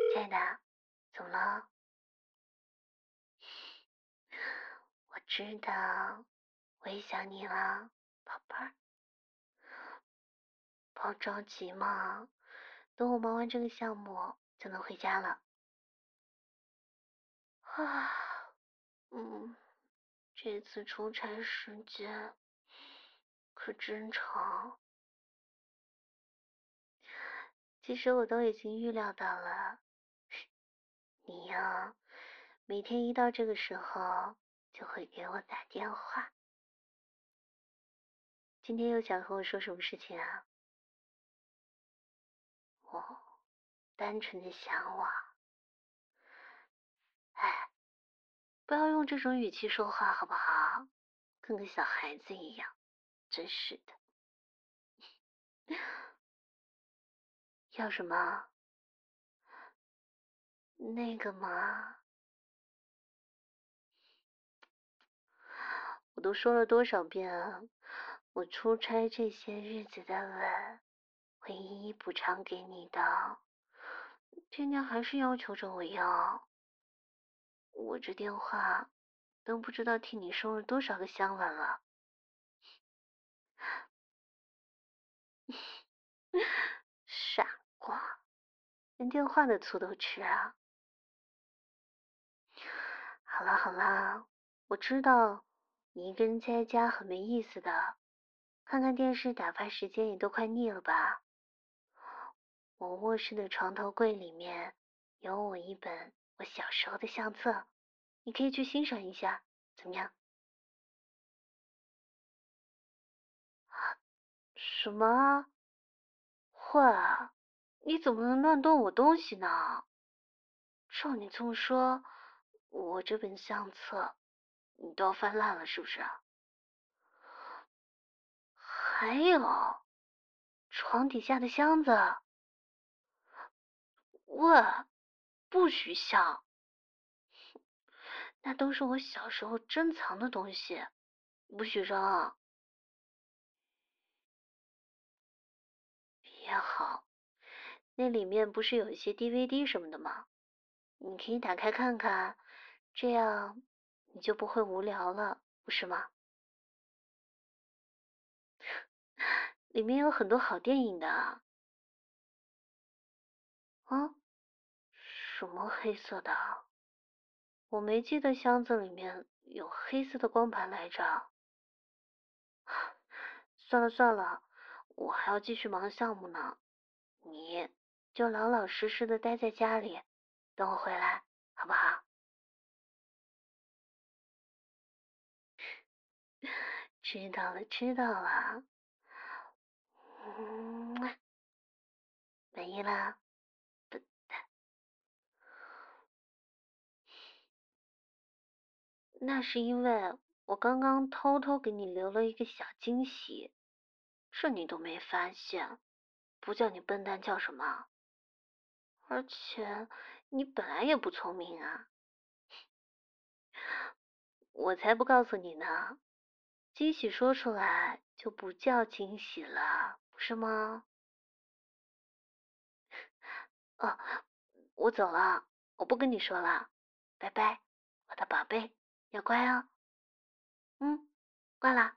亲爱的，怎么了？我知道，我也想你了，宝贝儿。不要着急嘛，等我忙完这个项目就能回家了。啊，这次出差时间可真长。其实我都已经预料到了，你呀，每天一到这个时候就会给我打电话。今天又想和我说什么事情啊？哦，单纯的想我。哎，不要用这种语气说话好不好？跟个小孩子一样，真是的。要什么？那个嘛，我都说了多少遍啊，我出差这些日子的吻会一一补偿给你的。天天还是要求着我要，我这电话都不知道替你收了多少个香吻了。傻瓜，连电话的醋都吃啊！好啦好啦，我知道你一个人在家很没意思的，看看电视打发时间也都快腻了吧？我卧室的床头柜里面有我一本我小时候的相册，你可以去欣赏一下，怎么样？什么啊？慧儿，你怎么能乱动我东西呢？照你这么说，我这本相册你都要翻烂了是不是？还有床底下的箱子，喂，不许笑，那都是我小时候珍藏的东西，不许扔啊！也好，那里面不是有一些 DVD 什么的吗？你可以打开看看，这样你就不会无聊了，不是吗？里面有很多好电影的啊。啊？什么黑色的啊？我没记得箱子里面有黑色的光盘来着。算了算了，我还要继续忙项目呢。你就老老实实的待在家里，等我回来，好不好？知道了知道了。嗯，满意啦。那是因为我刚刚偷偷给你留了一个小惊喜，这你都没发现，不叫你笨蛋叫什么？而且你本来也不聪明啊，我才不告诉你呢。惊喜说出来就不叫惊喜了，不是吗？哦，我走了，我不跟你说了，拜拜，我的宝贝，要乖哦。嗯，挂了。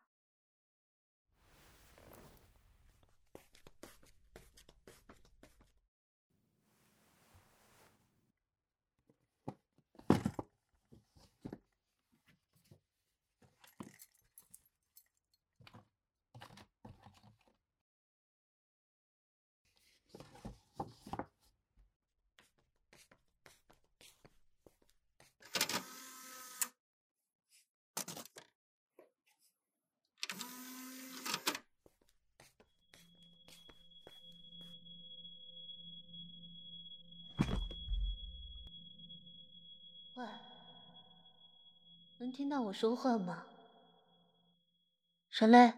喂，能听到我说话吗？沈雷，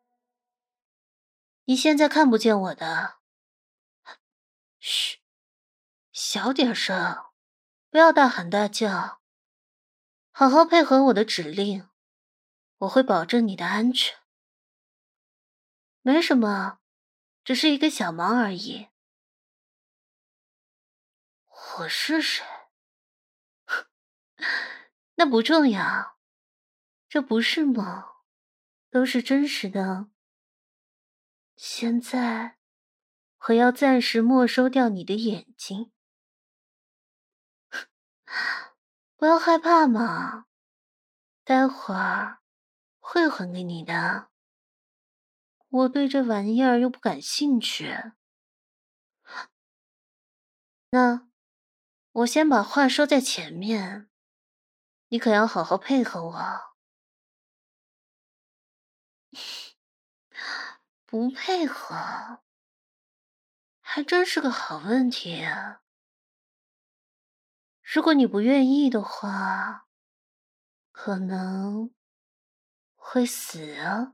你现在看不见我的。嘘，小点声，不要大喊大叫，好好配合我的指令，我会保证你的安全。没什么，只是一个小忙而已。 我是谁？那不重要，这不是梦，都是真实的。现在，我要暂时没收掉你的眼睛。不要害怕嘛，待会儿会还给你的。我对这玩意儿又不感兴趣。那我先把话说在前面，你可要好好配合我。不配合，还真是个好问题啊。如果你不愿意的话，可能会死啊。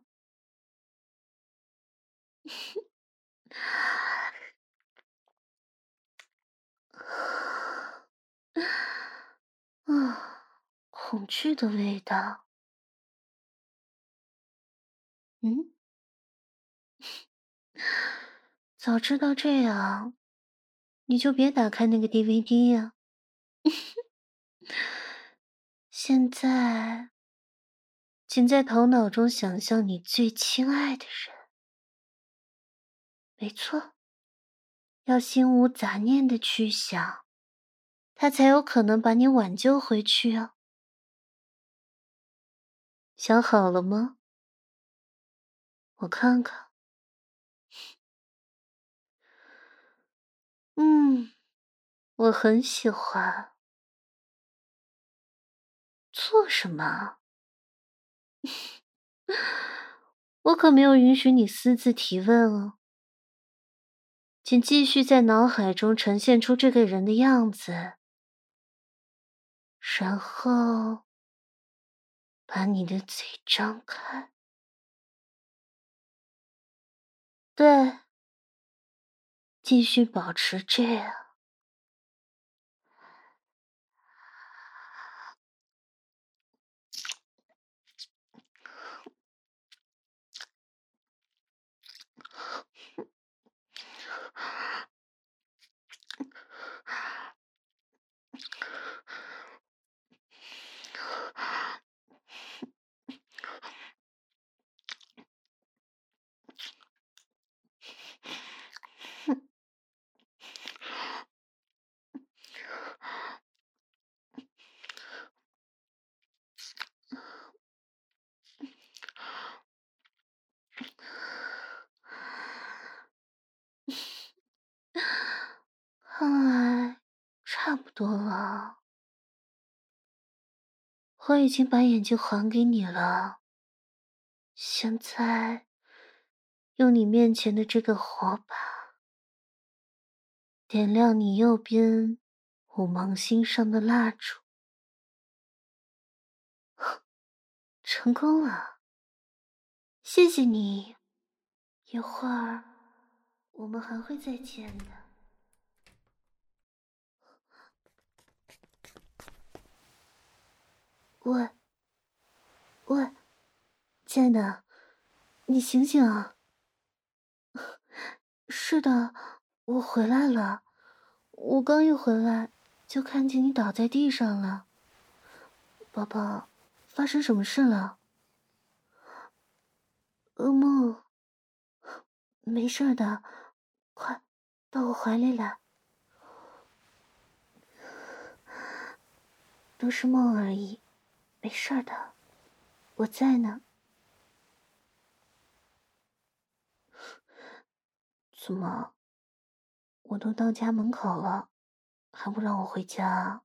啊，恐惧的味道。嗯，早知道这样，你就别打开那个 DVD 呀。现在，请在头脑中想象你最亲爱的人。没错，要心无杂念的去想，他才有可能把你挽救回去啊。想好了吗？我看看。我很喜欢。做什么？我可没有允许你私自提问哦。请继续在脑海中呈现出这个人的样子，然后把你的嘴张开。对，继续保持这样。看来差不多了。我已经把眼睛还给你了，现在用你面前的这个火把，点亮你右边五芒星上的蜡烛。成功了，谢谢你。一会儿我们还会再见的。喂，喂，亲爱的，你醒醒啊！是的，我回来了。我刚一回来，就看见你倒在地上了。宝宝，发生什么事了？噩梦。没事的，快到我怀里来。都是梦而已，没事的，我在呢。怎么？我都到家门口了，还不让我回家啊？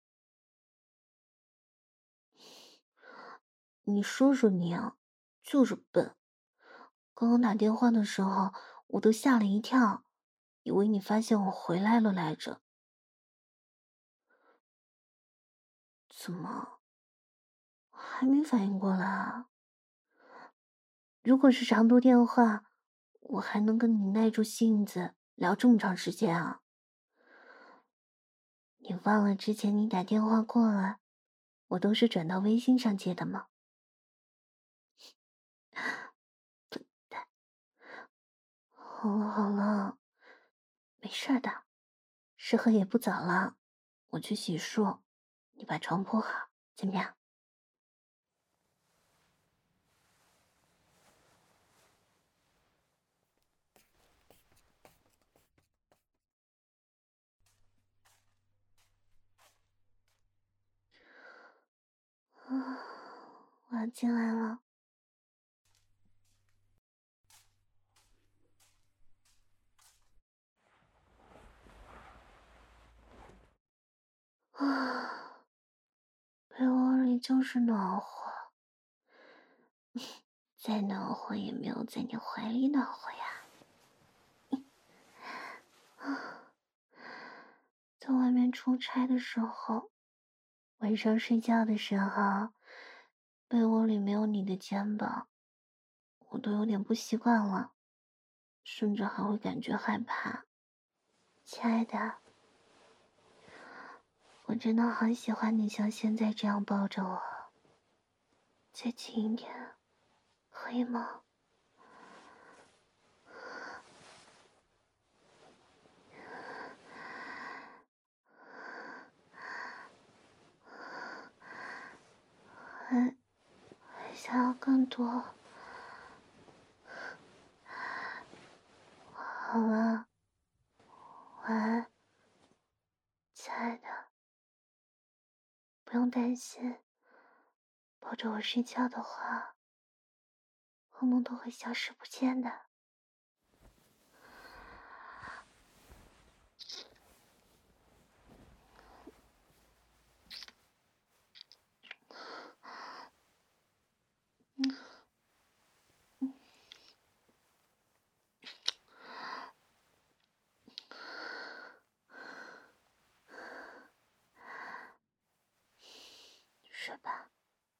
你说说你啊，就是笨。刚刚打电话的时候，我都吓了一跳，以为你发现我回来了来着。怎么还没反应过来啊？如果是长途电话，我还能跟你耐住性子聊这么长时间啊？你忘了之前你打电话过来，我都是转到微信上接的吗？好了好了，没事的，时候也不早了， 我去洗漱，你把床铺好，怎么样？我要进来了。被窝里就是暖和，再暖和也没有在你怀里暖和呀。在外面出差的时候，晚上睡觉的时候，被窝里没有你的肩膀，我都有点不习惯了，甚至还会感觉害怕。亲爱的，我真的好喜欢你像现在这样抱着我，再近一点，可以吗？还想要更多。好了，晚安，亲爱的，不用担心，抱着我睡觉的话，噩梦都会消失不见的。睡吧。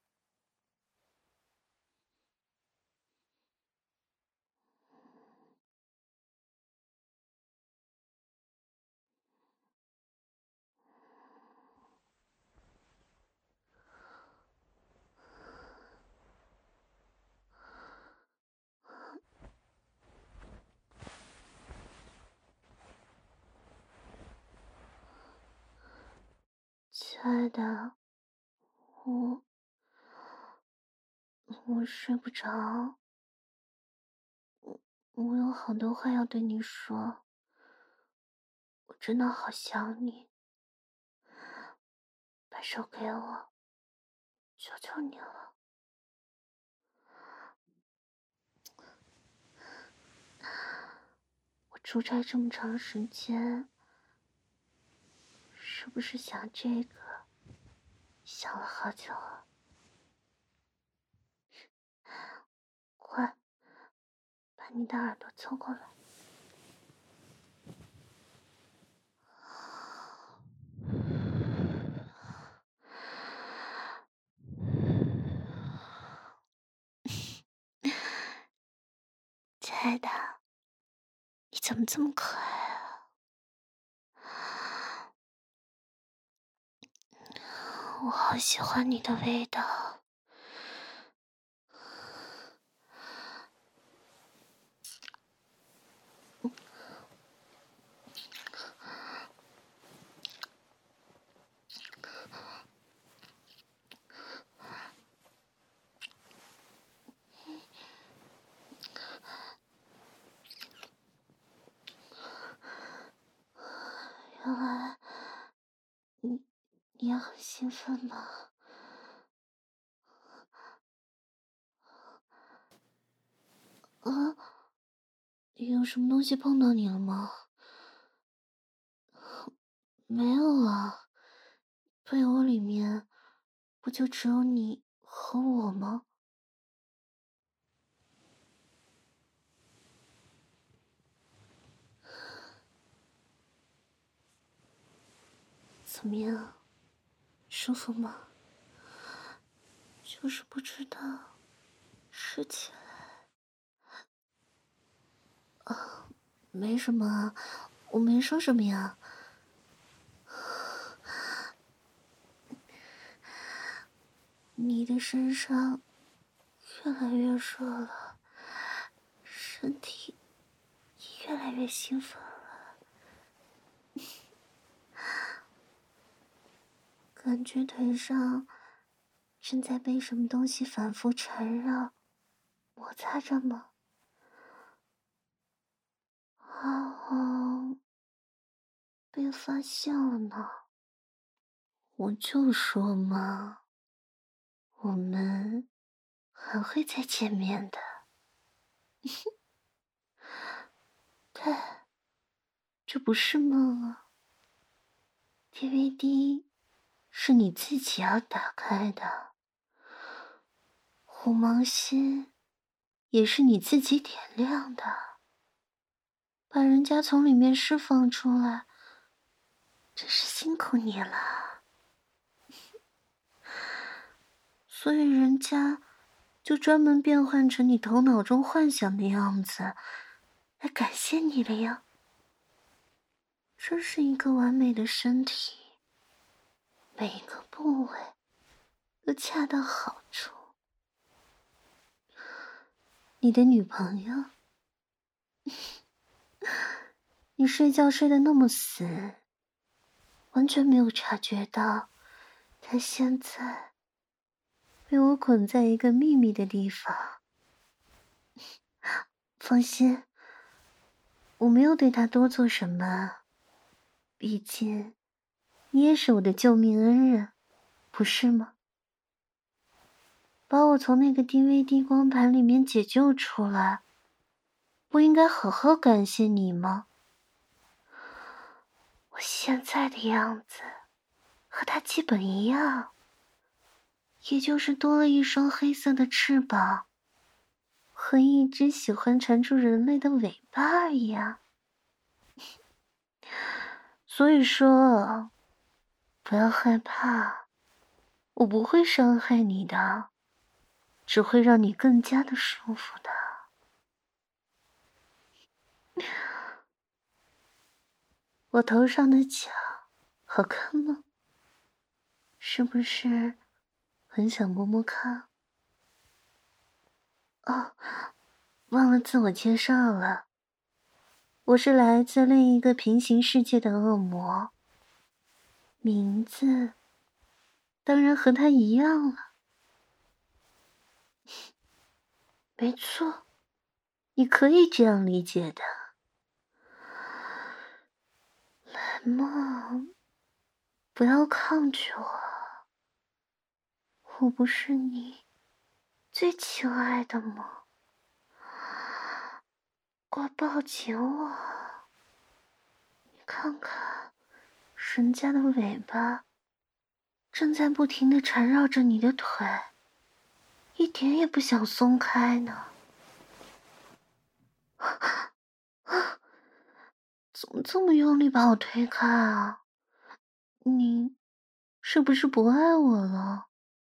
亲爱的，我睡不着，我有好多话要对你说，我真的好想你，把手给我，求求你了。我出差这么长时间，是不是想这个，想了好久了？快，把你的耳朵凑过来。亲爱的，你怎么这么可爱啊？我好喜欢你的味道。原来你也很兴奋吗？啊，有什么东西碰到你了吗？没有啊，被窝里面不就只有你和我吗？怎么样，舒服吗？就是不知道吃起来。没什么啊，我没说什么呀。你的身上越来越热了，身体也越来越兴奋了。 感觉腿上正在被什么东西反复缠绕、摩擦着吗？哦，被发现了呢。我就说嘛，我们还会再见面的。看，这不是梦啊。DVD 是你自己要打开的，红毛心也是你自己点亮的，把人家从里面释放出来，真是辛苦你了。所以人家就专门变换成你头脑中幻想的样子，来感谢你了呀。真是一个完美的身体，每一个部位都恰到好处。你的女朋友，你睡觉睡得那么死，完全没有察觉到，她现在被我捆在一个秘密的地方。放心，我没有对她多做什么，毕竟你也是我的救命恩人，不是吗？把我从那个 DVD 光盘里面解救出来，不应该好好感谢你吗？我现在的样子和他基本一样，也就是多了一双黑色的翅膀和一只喜欢缠住人类的尾巴而已啊。所以说，不要害怕，我不会伤害你的，只会让你更加的舒服的。我头上的角好看吗？是不是很想摸摸看？哦，忘了自我介绍了，我是来自另一个平行世界的恶魔，名字当然和他一样了。没错，你可以这样理解的。来嘛，不要抗拒我，我不是你最亲爱的吗？快抱紧我！你看看，人家的尾巴正在不停地缠绕着你的腿，一点也不想松开呢。怎么这么用力把我推开啊？你是不是不爱我了？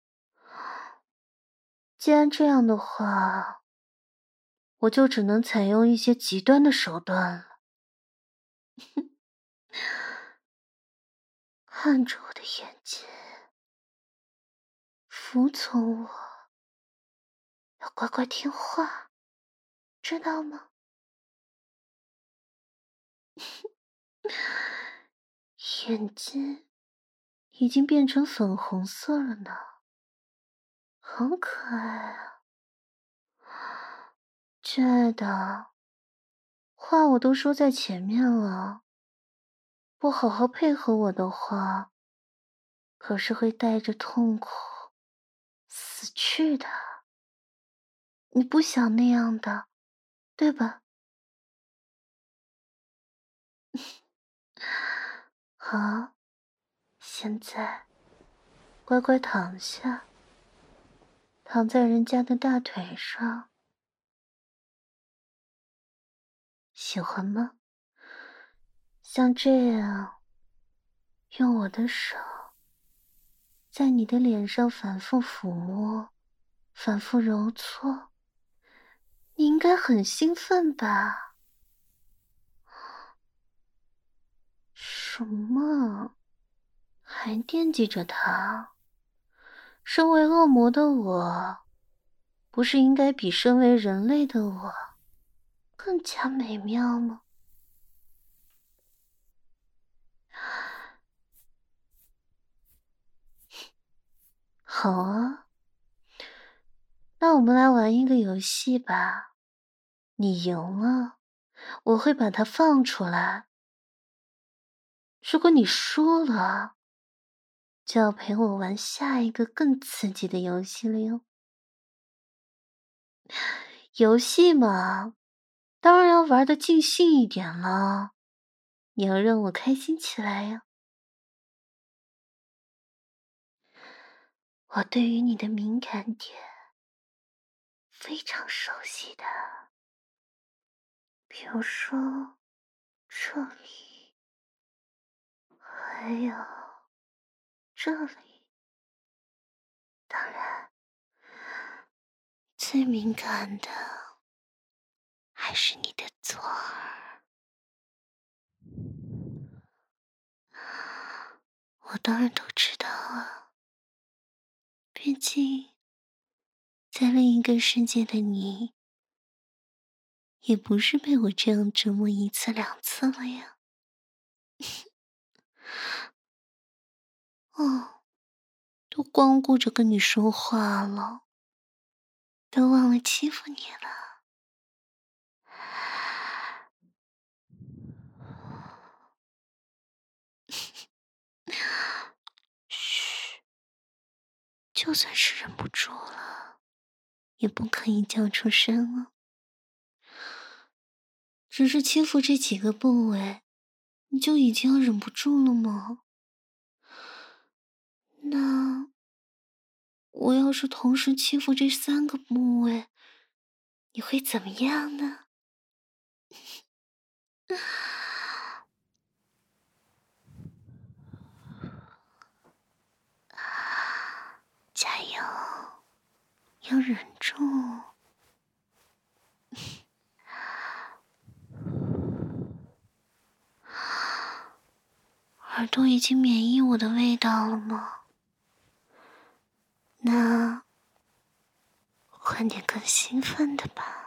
既然这样的话，我就只能采用一些极端的手段了。看着我的眼睛，服从我，要乖乖听话，知道吗？眼睛已经变成粉红色了呢，好可爱啊！亲爱的，话我都说在前面了，不好好配合我的话，可是会带着痛苦死去的。你不想那样的，对吧？好，现在乖乖躺下，躺在人家的大腿上，喜欢吗？像这样，用我的手在你的脸上反复抚摸，反复揉搓，你应该很兴奋吧？什么？还惦记着他？身为恶魔的我，不是应该比身为人类的我更加美妙吗？ 好啊，那我们来玩一个游戏吧。你赢了，我会把它放出来。如果你输了，就要陪我玩下一个更刺激的游戏了哟。游戏嘛，当然要玩得尽兴一点了。你要让我开心起来呀。我对于你的敏感点非常熟悉的，比如说这里，还有这里，当然最敏感的还是你的左耳。我当然都知道啊，毕竟在另一个世界的你，也不是被我这样折磨一次两次了呀。哦，都光顾着跟你说话了，都忘了欺负你了。嘘，就算是忍不住了，也不可以叫出声了。只是欺负这几个部位，你就已经要忍不住了吗？那我要是同时欺负这3个部位，你会怎么样呢？加油，要忍住。耳朵已经免疫我的味道了吗？那换点更兴奋的吧。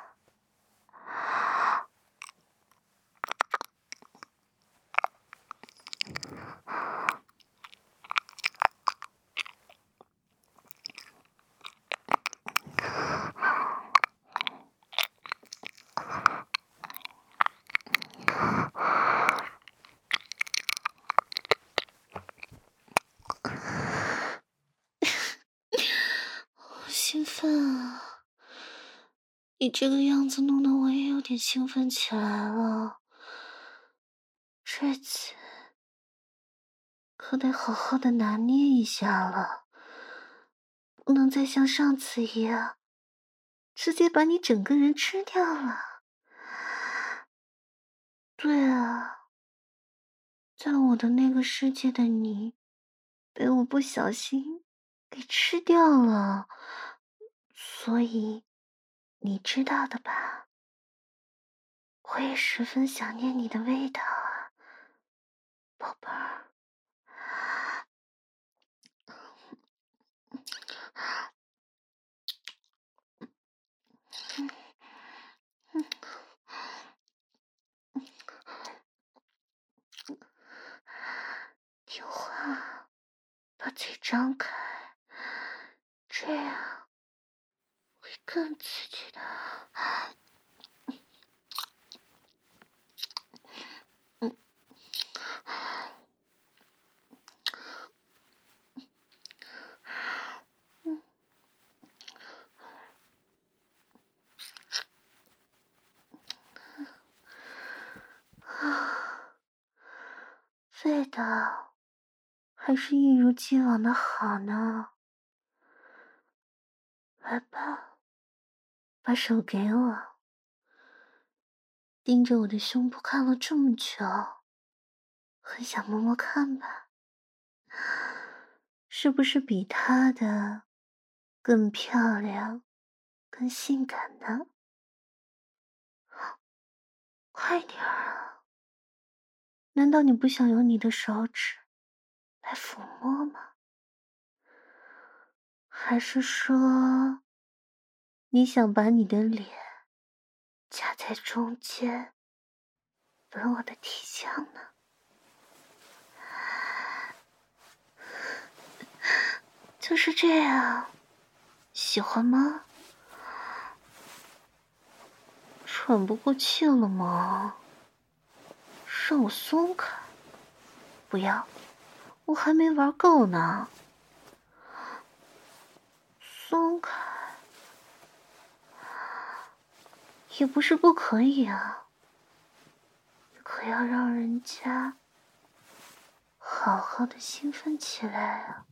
好兴奋啊！你这个样子弄得我也有点兴奋起来了。这次可得好好的拿捏一下了，不能再像上次一样，直接把你整个人吃掉了。对啊，在我的那个世界的你，被我不小心给吃掉了，所以你知道的吧？我也十分想念你的味道啊，宝贝儿。听话，把嘴张开，这样会更刺激的。味道还是一如既往的好呢。来吧，把手给我。盯着我的胸部看了这么久，很想摸摸看吧，是不是比他的更漂亮、更性感呢？快点儿啊！难道你不想用你的手指来抚摸吗？还是说，你想把你的脸夹在中间，闻我的体香呢？ 就是这样，喜欢吗？喘不过气了吗？让我松开！不要，我还没玩够呢。松开，也不是不可以啊，可要让人家好好的兴奋起来啊！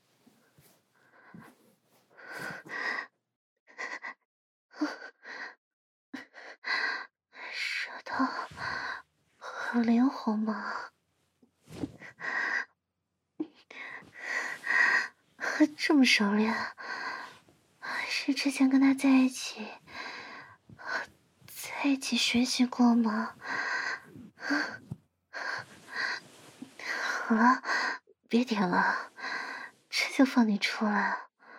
舌头很灵活吗？这么熟练，是之前跟他在一起学习过吗？好了，别点了，这就放你出来。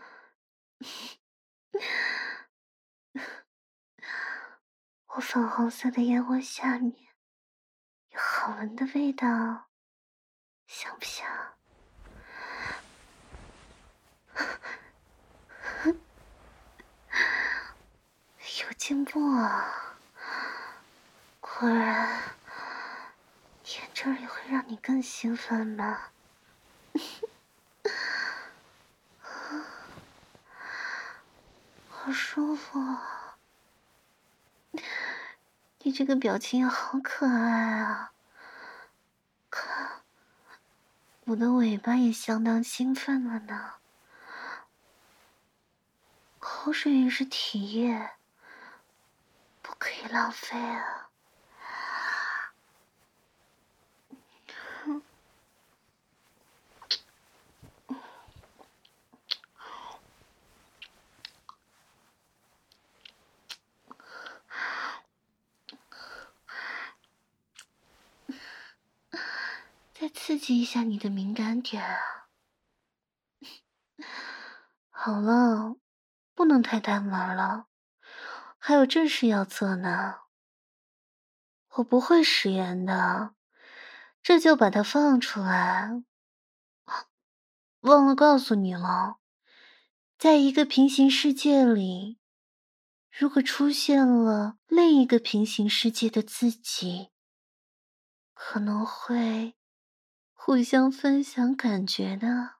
我粉红色的烟窝下面有好闻的味道，香不香？有进步啊！果然，烟这里会让你更兴奋的。好舒服啊！你这个表情也好可爱啊！看，我的尾巴也相当兴奋了呢。口水也是体液，不可以浪费啊！再刺激一下你的敏感点啊！好了，不能太贪玩了，还有正事要做呢。我不会食言的，这就把它放出来。忘了告诉你了，在一个平行世界里，如果出现了另一个平行世界的自己，可能会互相分享感觉的。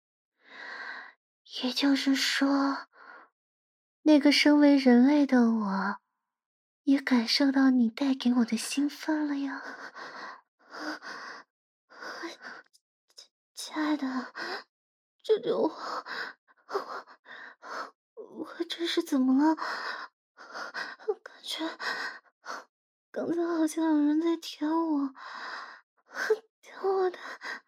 也就是说，那个身为人类的我，也感受到你带给我的兴奋了呀。亲爱的，救救我！我这是怎么了？感觉刚才好像有人在舔我，舔我的。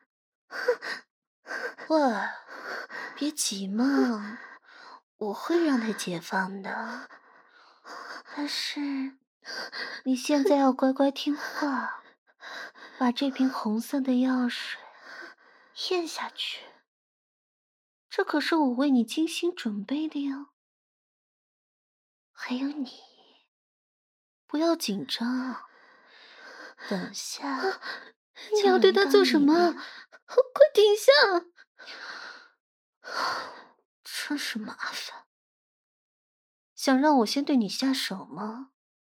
喂，别急嘛，我会让他解放的。但是你现在要乖乖听话，把这瓶红色的药水咽下去。这可是我为你精心准备的呀。还有你，不要紧张，等下你要对他做什么？快停下！ 真是麻烦。想让我先对你下手吗？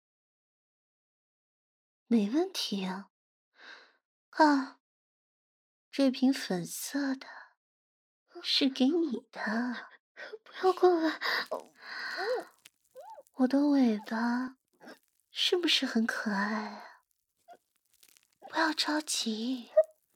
没问题啊。看，这瓶粉色的是给你的。 不要过来！ 我的尾巴是不是很可爱啊？不要着急，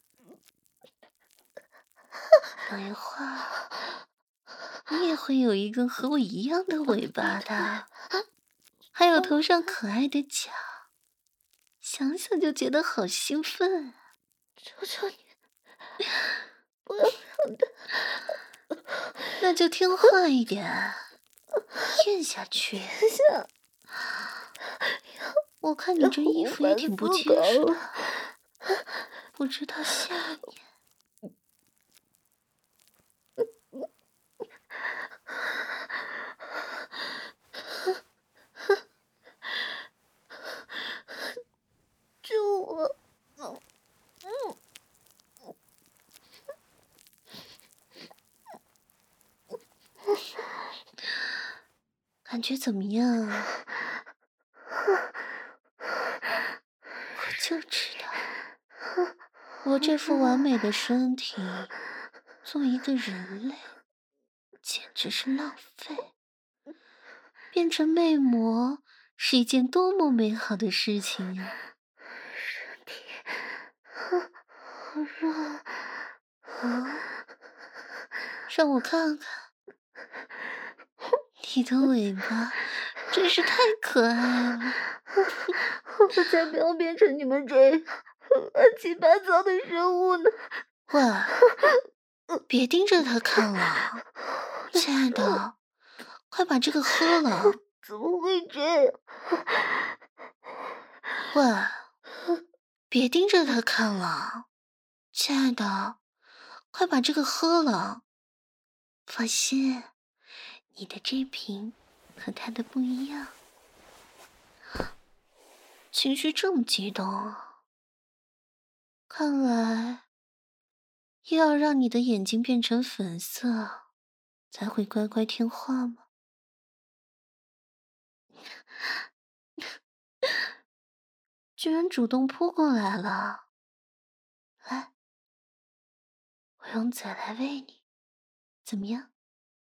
等一会儿你也会有一根和我一样的尾巴的，还有头上可爱的角，想想就觉得好兴奋。 求求你，不要让他…… 那就听话一点，咽下去。我看你这衣服也挺不结实的，不知道下面。 救我！ 觉怎么样啊？我就知道，我这副完美的身体，做一个人类，简直是浪费。变成魅魔是一件多么美好的事情啊！ 身体好热啊，让我看看，你的尾巴真是太可爱了。 我才不要变成你们这样乱七八糟的生物呢！ 喂，别盯着它看了，亲爱的，快把这个喝了。 怎么会这样？ 喂，别盯着它看了，亲爱的，快把这个喝了。放心，你的这瓶和他的不一样。情绪这么激动啊，看来又要让你的眼睛变成粉色，才会乖乖听话吗？居然主动扑过来了，来，我用嘴来喂你，怎么样？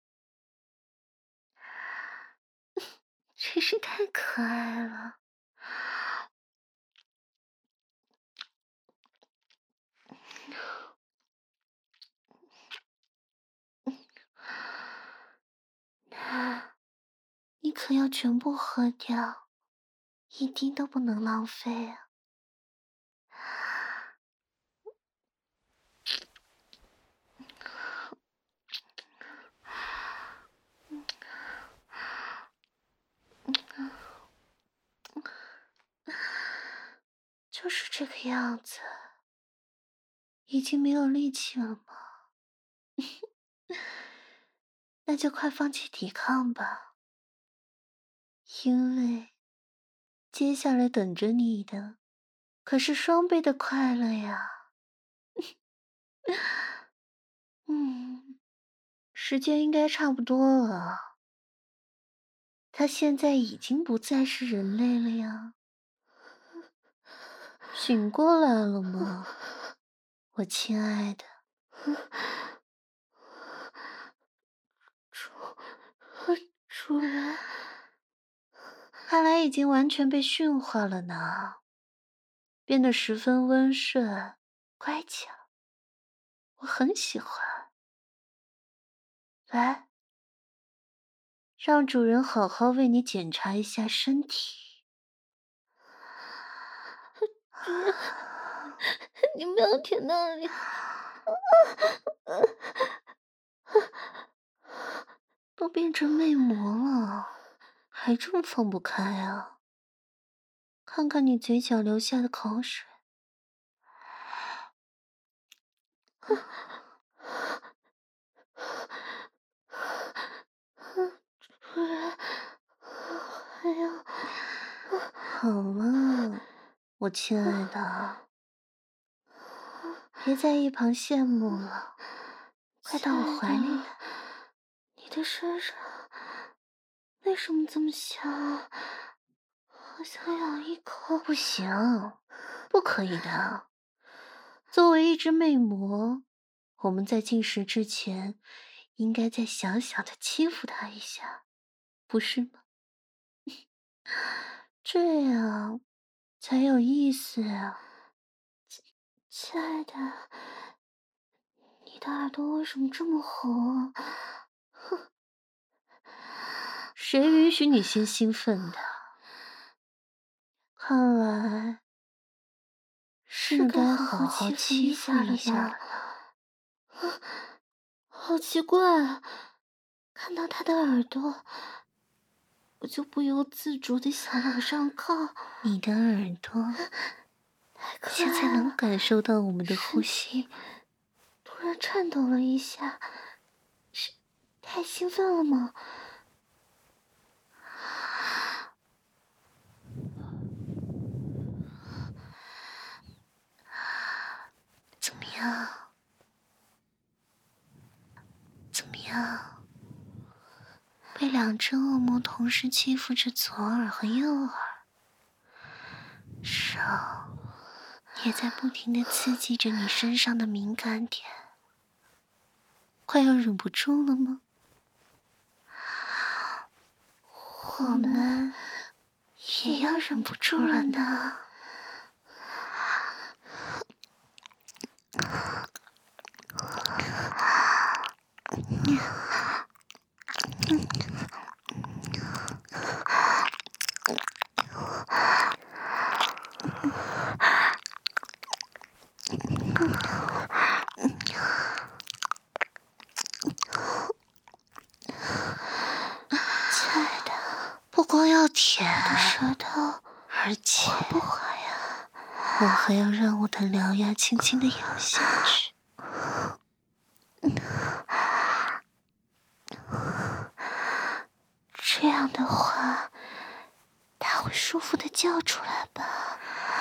真是太可爱了。你可要全部喝掉，一滴都不能浪费啊！就是这个样子，已经没有力气了吗？那就快放弃抵抗吧，因为接下来等着你的可是双倍的快乐呀！时间应该差不多了，他现在已经不再是人类了呀。醒过来了吗，我亲爱的？主人，看来已经完全被驯化了呢，变得十分温顺、乖巧，我很喜欢。来，让主人好好为你检查一下身体。 主人，你不要舔那里。 都变成魅魔了，还这么放不开啊？看看你嘴角流下的口水。 主人，还要…… 好了，我亲爱的，别在一旁羡慕了，快到我怀里来。 你的身上为什么这么香啊？好想咬一口。 不行，不可以的。作为一只魅魔，我们在进食之前，应该再小小的欺负它一下，不是吗？这样才有意思啊！ 亲爱的，你的耳朵为什么这么红啊？ 谁允许你先兴奋的？看来是该好好欺负一下了。 好奇怪啊，看到他的耳朵，我就不由自主的想往上靠。 你的耳朵现在能感受到我们的呼吸， 突然颤抖了一下，是太兴奋了吗？ 怎么样？怎么样？被两只恶魔同时欺负着左耳和右耳，手也在不停地刺激着你身上的敏感点，快要忍不住了吗？我们也要忍不住了呢。亲爱的，不光要舔我的舌头，而且不滑呀，我还要让我的獠牙轻轻地咬下去。这样的话，他会舒服地叫出来吧？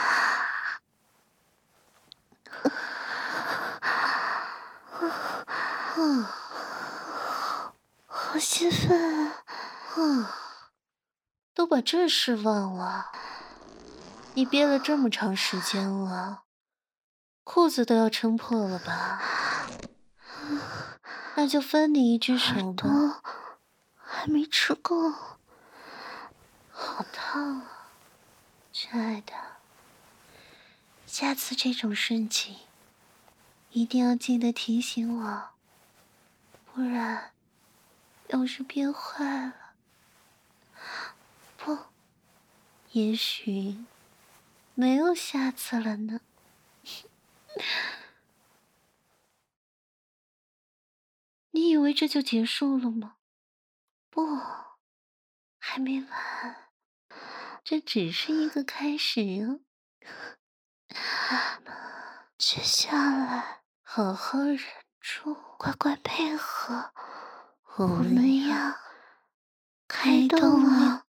好兴奋啊！都把这事忘了。你憋了这么长时间了，裤子都要撑破了吧？那就分你一只手吧。还没吃够，好烫啊，亲爱的。下次这种事情一定要记得提醒我，不然要是憋坏了，不，也许没有下次了呢。你以为这就结束了吗？不，还没完，这只是一个开始哦。接下来好好忍住，乖乖配合，我们要开动了。